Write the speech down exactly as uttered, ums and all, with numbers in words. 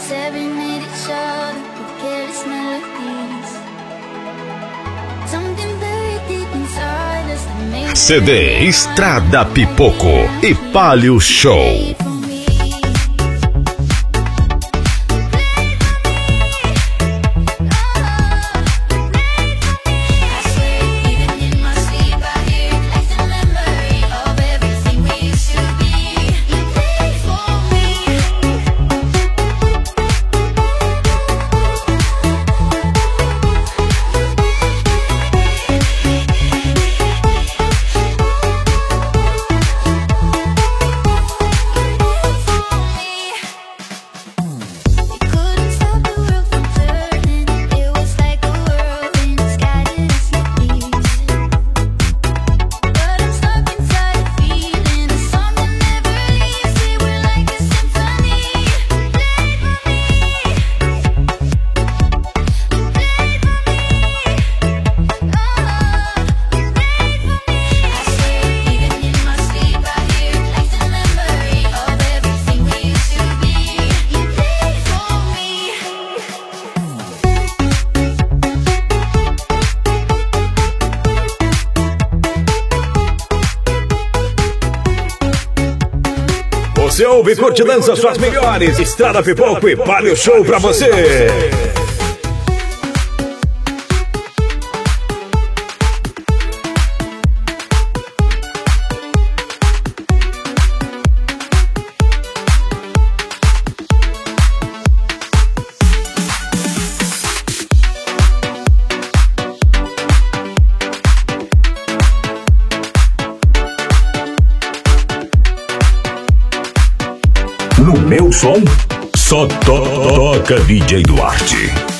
serenade each other with careless melodies. Something very deep inside us that makes C D Estrada Pipoco e Palio Show. Você ouve e curte dança suas melhores. Estrada Pipoco e Palio Show pra você. No meu som, só to toca D J Duarte.